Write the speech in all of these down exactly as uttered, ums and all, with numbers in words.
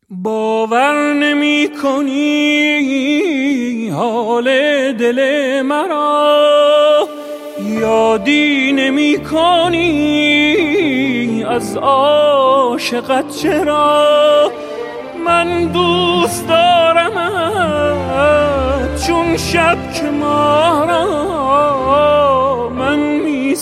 باور نمی کنی حال دل مرا، یادی نمی کنی از عاشقت چرا. من دوست دارمت چون شب که ماه را، من می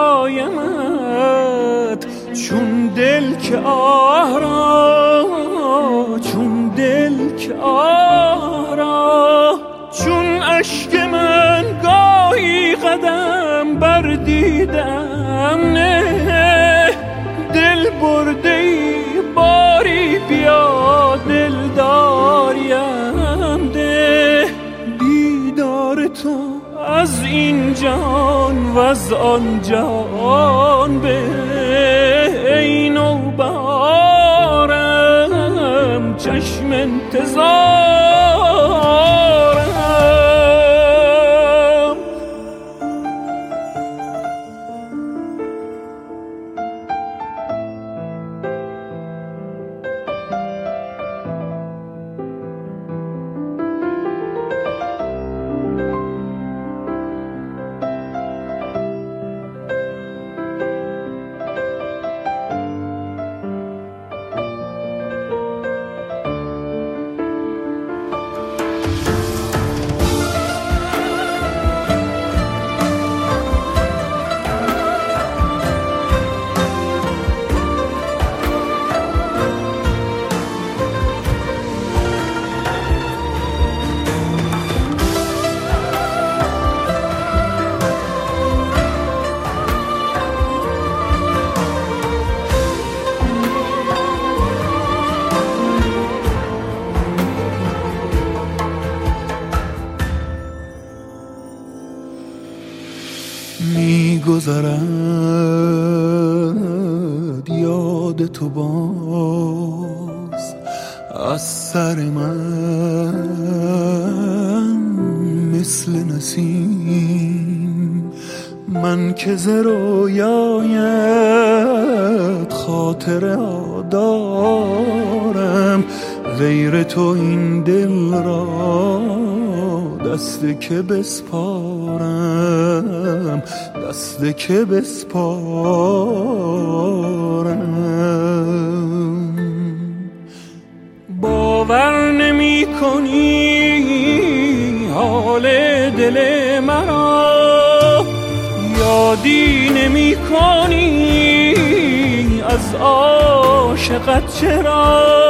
سرایمت چون دل که آه را، چون دل که آه را. چون اشک من گاهی قدم بر دیدم نه، دل برده ای باری بیا دل داریم ده. دیدار تو از این جان و از آن جان به ای نوبهارم چشم انتظارم. می‌گذرد یاد تو باز از سر من مثل نسیم. من که ز رویایت خاطره دارم، غیر تو این دل را دست که بسپارم، دست که بسپارم. باور نمی کنی حال دل مرا، یادی نمی کنی از عاشقت چرا.